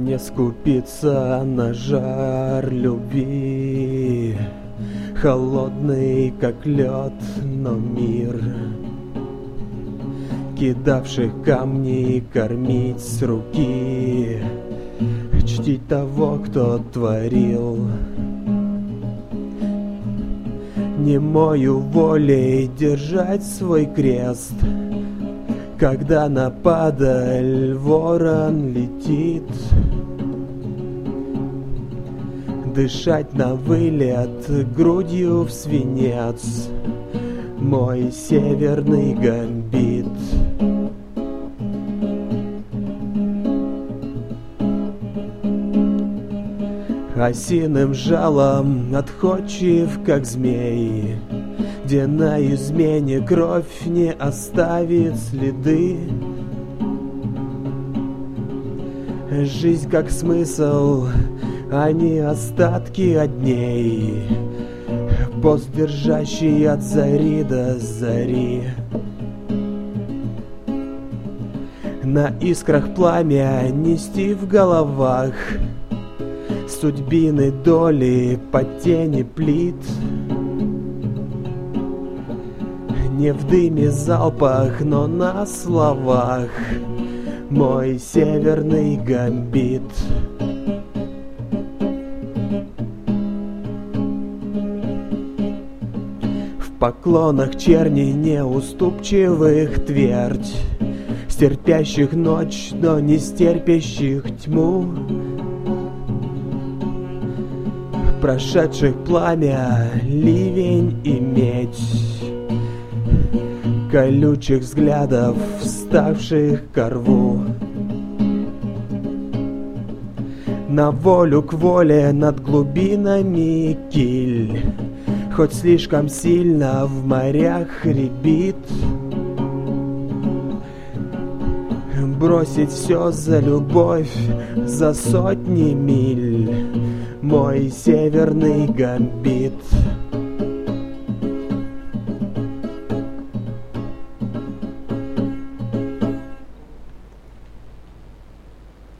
Не скупиться на жар любви, холодный как лед, но мир, кидавших камни кормить с руки, чтить того, кто творил. Немою волей держать свой крест, когда на падаль ворон летит. Дышать на вылет грудью в свинец, мой северный гамбит. Осиным жалом отходчив, как змей, где на измене кровь не оставит следы. Жизнь как смысл, а не остатки от дней, пост, держащий от зари до зари. На искрах пламя нести в головах судьбины доли по тени плит. Не в дыме залпах, но на словах мой северный гамбит. В поклонах черни неуступчивых твердь, стерпящих ночь, но не стерпящих тьму, прошедших пламя, ливень и медь, колючих взглядов, вставших ко рву. На волю к воле над глубинами киль, хоть слишком сильно в морях рябит. Бросить все за любовь, за сотни миль, мой северный гамбит.